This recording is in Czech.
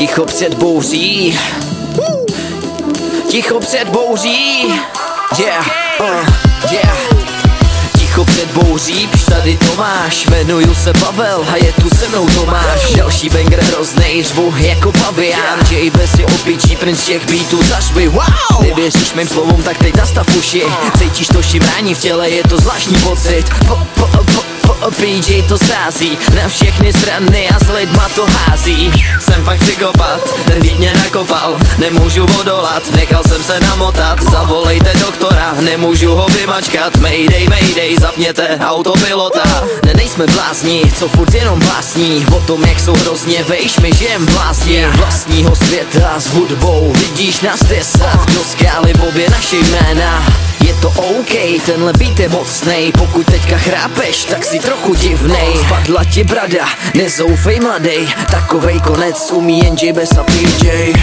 Ticho před bouří, ticho před bouří, yeah, yeah. Ticho před bouří, pš tady Tomáš. Jmenuju se Pavel a je tu se mnou Tomáš. Další banger hroznej, řvu jako pavián. JB si opičí princ těch beatů zařvi, wow. Nevěříš mým slovům, tak teď nastav uši. Cítíš to šimrání v těle, je to zvláštní pocit. PJ to sází na všechny strany a s lidma to hází. Jsem fakt psychopat, ten beat mě nakopal. Nemůžu odolat, nechal jsem se namotat. Zavolejte doktora, nemůžu ho vymačkat. Mayday, mayday, zapněte autopilota. Nejsme blázni, co furt jenom básní o tom, jak jsou hrozně vejš, my žijem blázni vlastního světa s hudbou. Vidíš nás tesat do skály v obě naše jména. Je to OK, tenhle beat je mocnej. Pokud teďka chrápeš, tak si trochu divnej. Spadla ti brada, nezoufej mladej. Takovej konec umí jen JB a PJ.